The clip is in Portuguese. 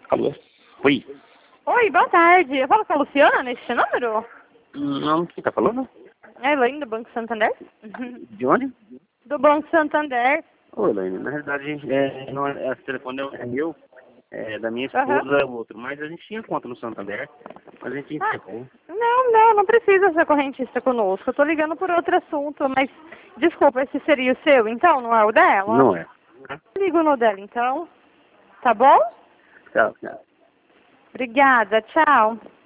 Alô? Oi. Oi, boa tarde. Eu falo com a Luciana neste número? Não, quem tá falando? É Elaine, do Banco Santander? De onde? Do Banco Santander. Ô, Elaine, na realidade, não, esse telefone é meu, da minha Aham. esposa é o outro, mas a gente tinha conta no Santander, mas a gente encerrou. Não precisa ser correntista conosco. Eu tô ligando por outro assunto, mas desculpa, esse seria o seu, então, não é o dela? Não é. Ligo no dela, então. Tá bom? Tchau, tchau. Obrigada, tchau.